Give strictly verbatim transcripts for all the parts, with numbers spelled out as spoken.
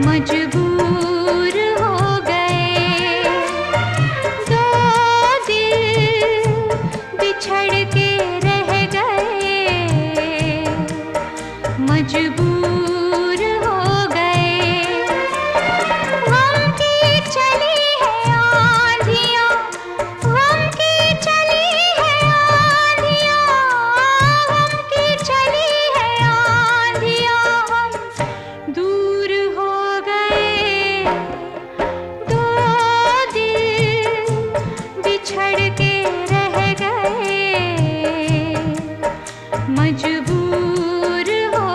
मजबूर हो गए। दो दिल बिछड़ के रह गए, मजबूर हो गए। गम की चली है आंधियाँ, गम की चली है आंधियाँ, गम की चली है आंधियाँ, हम दूर हो गए। दो दिल बिछड़ के रह गए, मजबूर हो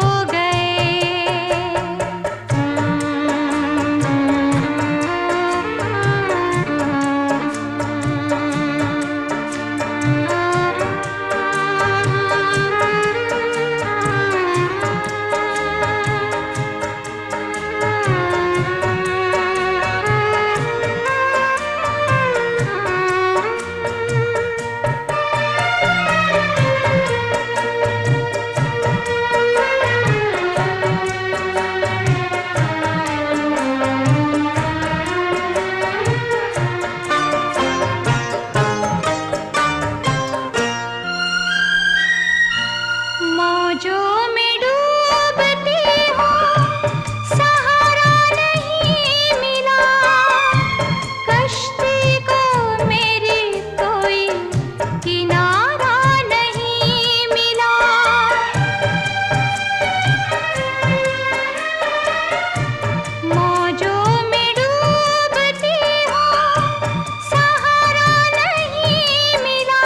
मौजों में डूबती हूँ, सहारा नहीं मिला। कश्ती को मेरी कोई किनारा नहीं मिला। मौजों में डूबती हूँ, सहारा नहीं मिला।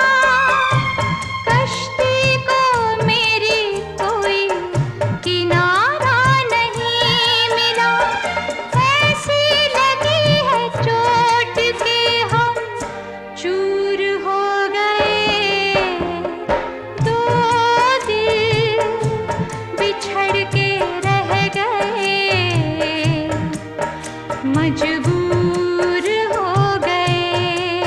कश्ती को मेरी कोई किनारा नहीं मिला। ऐसी लगी है चोट के हम चूर हो गए। दो दिल बिछड़ के रह गए, मजबूर हो गए।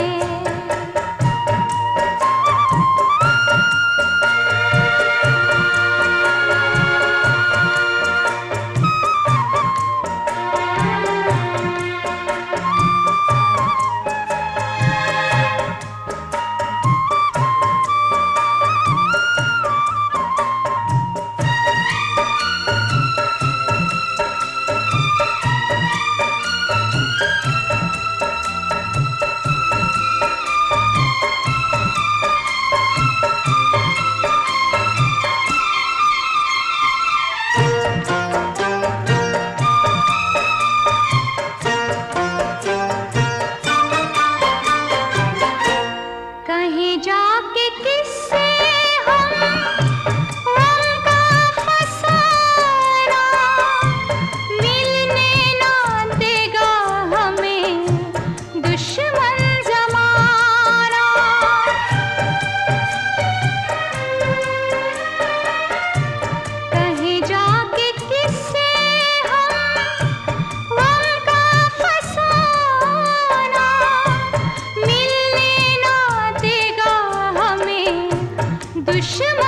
कहीं जाके किससे हम गम का फसाना, मिलने ना देगा हमें दुश्मन ज़माना। कहीं जाके किससे हम गम का फसाना, मिलने ना देगा हमें दुश्मन